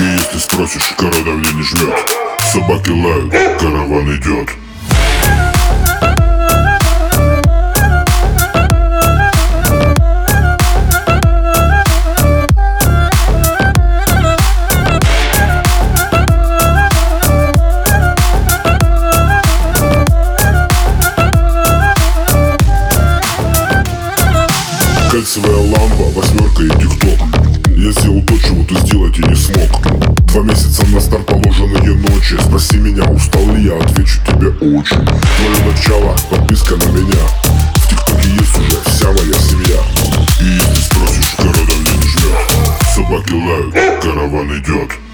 И если спросишь, кора давление не жмет. Собаки лают, караван идет. Кальцевая лампа, восьмерка и тик-ток. Я сделал то, чего ты сделать и не смог. 2 месяца на старт положенные ночи. Спроси меня, устал ли я, отвечу тебе очень. Твое начало, подписка на меня. В тик-токе есть уже вся моя семья. И если спросишь, кора давление не жмет. Собаки лают, караван идет.